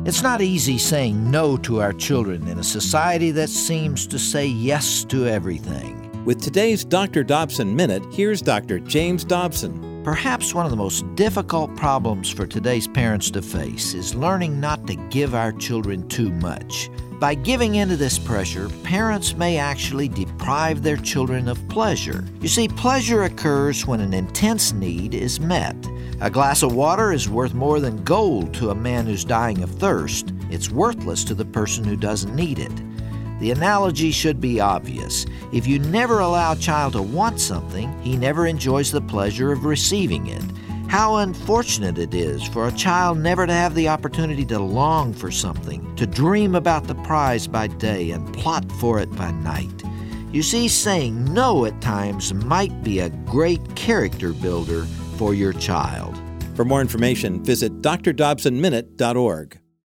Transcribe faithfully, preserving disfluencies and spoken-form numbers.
It's not easy saying no to our children in a society that seems to say yes to everything. With today's Doctor Dobson Minute, here's Doctor James Dobson. Perhaps one of the most difficult problems for today's parents to face is learning not to give our children too much. By giving into this pressure, parents may actually deprive their children of pleasure. You see, pleasure occurs when an intense need is met. A glass of water is worth more than gold to a man who's dying of thirst. It's worthless to the person who doesn't need it. The analogy should be obvious. If you never allow a child to want something, he never enjoys the pleasure of receiving it. How unfortunate it is for a child never to have the opportunity to long for something, to dream about the prize by day and plot for it by night. You see, saying no at times might be a great character builder for your child. For more information, visit d r dobson minute dot org.